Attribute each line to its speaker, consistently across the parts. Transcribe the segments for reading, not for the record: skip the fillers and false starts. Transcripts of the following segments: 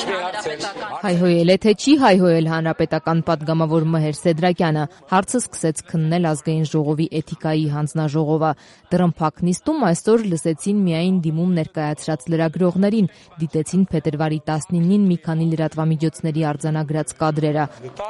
Speaker 1: Հայհոյել է, թե չի հայհոյել հանրապետական պատգամավոր Մհեր Սեդրակյանը, հարցը սկսեց քննել ազգային ժողովի էթիկայի հանձնաժողովը։ Դռնփակ նիստում այսօր լսեցին միայն դիմում ներկայացրած լրագրողներին, դիտեցին փետրվարի 19-ին մի քանի լրատվամիջոցների արձանագրած կադրերը։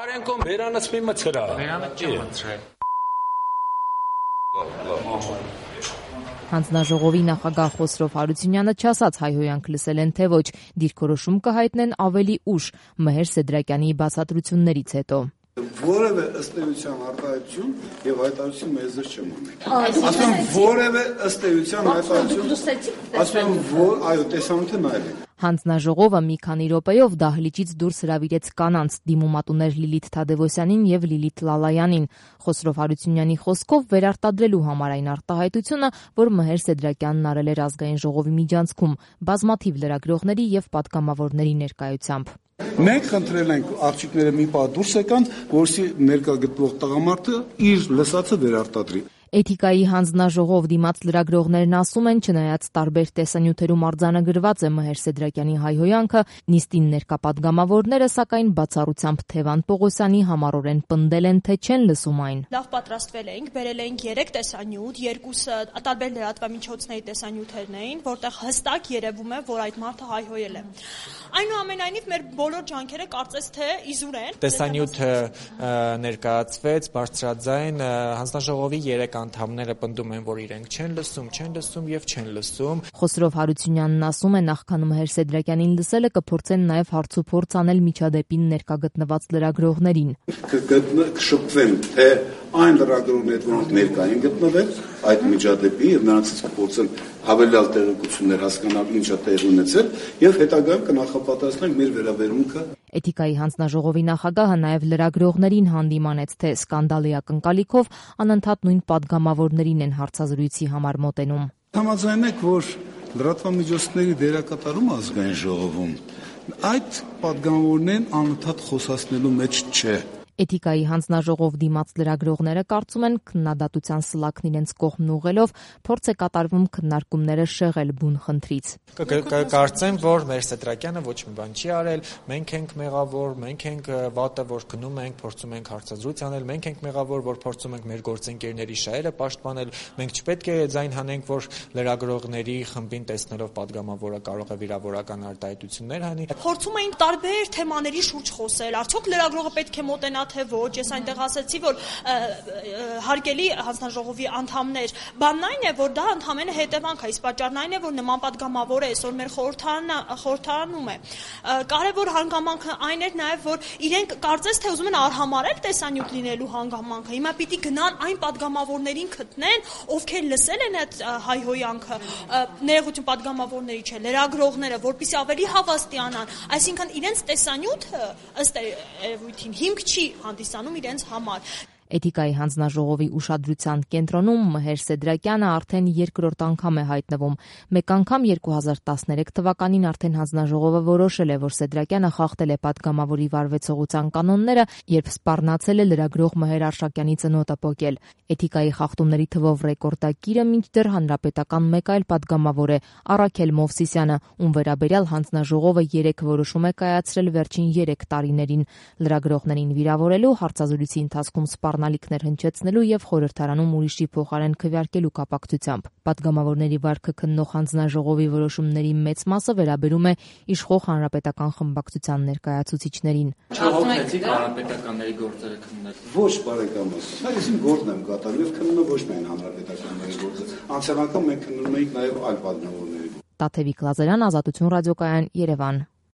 Speaker 1: Հանձնաժողովի նախագահ Խոսրով Հարությունյանը չասաց հայհոյանք լսել են թե ոչ, դիրքորոշում կհայտնեն ավելի ուշ Մհեր Սեդրակյանի բացատրություններից հետո։
Speaker 2: Որևէ ըստ էության արտահայտություն եւ հայտարարություն մեզ չեմ ունի։ Ասում որևէ ըստ էության հայտարարություն, ասում որ այո, տեսանյութը նայել են։
Speaker 1: Հանձնաժողովը մի քանի րոպեով դահլիճից դուրս հրավիրեց կանանց դիմումատուներ Լիլիթ Թադևոսյանին եւ Լիլիթ Լալայանին։ Խոսրով Հարությունյանի խոսքով վերարտադրելու համար այն արտահայտությունը, որ Մհեր Սեդրակյանն արել էր ազգային ժողովի միջանցքում բազմաթիվ լրագրողների եւ պատգամավորների ներկայությամբ։
Speaker 2: Մենք խնդրել ենք աղջիկները մի պահ դուրս եկան, որովհետեւ ներկա գտնվող տղամարդը իր լսածը վերարտադրի։
Speaker 1: Էթիկայի հանձնաժողով դիմաց լրագրողներն ասում են, չնայած տարբեր տեսանյութերում արձանագրված է Մհեր Սեդրակյանի հայհոյանքը, նիստին ներկա պատգամավորները սակայն բացառությամբ Թևան Պողոսյանի համառորեն պնդել են, թե չեն լսում այն։
Speaker 3: Լավ պատրաստվել էինք, բերել էինք 3 տեսանյութ, երկուսը տարբեր լրատվամիջոցների տեսանյութերն էին, որտեղ հստակ երևում է, որ այդ մարդը հայհոյել է։ Այնուամենայնիվ մեր բոլոր ջանքերը կարծես թե իզուր են։
Speaker 4: Տեսանյութը ներկայացվեց բարձրաձայն, հանձնաժողովի 3 անդամները պնդում են, որ իրենք չեն լսում եւ չեն լսում։
Speaker 1: Խոսրով Հարությունյանն ասում է, նախքան Մհեր Սեդրակյանին լսելը կփորձեն նաեւ հարցուփորձ անել միջադեպին ներկա գտնված լրագրողներին։
Speaker 2: Կշփվեն թե այն լրագրողները, որոնք ներկա են գտնվել այդ միջադեպի եւ նրանցից կփորձեն հավելյալ տեղեկություններ հասկանալ ինչա տեղի ունեցել եւ հետագայում կնախապատրաստենք մեր վերաբերմունքը։
Speaker 1: Էթիկայի հանձնաժողովի նախագահը նաեւ լրագրողներին հանդիմանեց, թե սկանդալի ակնկալիքով անընդհատ նույն պատգամավորներին են հարցազրույցի համար մոտենում։
Speaker 2: Համաձայնեք, որ լրատվամիջոցների դերակատարումը ազգային ժողովում այդ պատգամավորներին անընդհատ խոսացնելու մեջ չէ։
Speaker 1: Էթիկայի հանձնաժողով դիմաց լրագրողները կարծում են, քննադատության սլաքն իրենց կողմն ուղղելով փորձ է կատարվում քննարկումները շեղել բուն խնդրից։
Speaker 4: Կարծեմ, որ Մհեր Սեդրակյանը ոչ մի բան չի արել, մենք ենք մեղավոր, մենք ենք վատը, որ գնում ենք, փորձում ենք հարցազրույց անել, մենք ենք մեղավոր, որ փորձում ենք մեր գործընկերների շահերը պաշտպանել, մենք չպետք է ձայն հանենք, որ լրագրողների խմբին տեսնելով պատգամավորը կարող է վիրավորական արտահայտություններ հանի։
Speaker 3: Փորձում էին տարբեր թեմաների շուրջ խոսել, արդյոք լրագրողը պետք է մոտենա թե ոչ, ես այնտեղ ասացի, որ հարգելի հանձնաժողովի անդամներ, բանն այն է, որ դա ընդհանրապես հետևանք է, իսկ պատճառն այն է, որ նման պատգամավոր է այսօր մեր խորհրդարանում է։ Կարևոր հանգամանքը այն էր նաև, որ իրենք կարծես թե ուզում են արհամարել տեսանյութ լինելու հանգամանքը։ Հիմա պիտի գնան այն պատգամավորներին գտնեն, ովքեր լսել են այդ հայհոյանքը, ներողություն պատգամավորների չէ, լրագրողները, որպեսզի ավելի հավաստիանան, այսինքն իրենց տեսանյութը ըստ երևույթին հիմք չի հանդիսանում իրենց համար։
Speaker 1: Էթիկայի հանձնաժողովի ուշադրության կենտրոնում Մհեր Սեդրակյանը արդեն երկրորդ անգամ է հայտնվում։ Մեկ անգամ 2013 թվականին արդեն հանձնաժողովը որոշել է, որ Սեդրակյանը խախտել է պատգամավորի վարվեցողության կանոնները, երբ սպառնացել է լրագրող Մհեր Արշակյանի ծնոտը պոկել։ Էթիկայի խախտումների թվով ռեկորդակիրը մինչդեռ հանրապետական մեկ այլ պատգամավոր է՝ Առաքել Մովսիսյանը, ում վերաբերյալ հանձնաժողովը 3 որոշում է կայացրել վերջին 3 տարիներին։ Լրագրողներին վիրավորելու, հարցազրույցի ընթացքում սպառնալիքներ հնչեցնելու եւ խորհրդարանում ուրիշի փոխարեն քվեարկելու կապակցությամբ։ Պատգամավորների վարքը քննող հանձնաժողովի որոշումների մեծ մասը վերաբերում է իշխող հանրապետական խմբակցության ներկայացուցիչներին։
Speaker 4: Չհոգնեցիք հանրապետականների գործերը քննել։
Speaker 2: Ոչ, բարեկամս, այս իմ գործն եմ կատարել եւ քննում ոչ միայն հանրապետականների գործը։ Անցյալ անգամ մենք քննում էինք նաեւ այլ պատգամավորների։
Speaker 1: Տաթևիկ Լազարյան, Ազատություն ռադիոկայան, Երևան։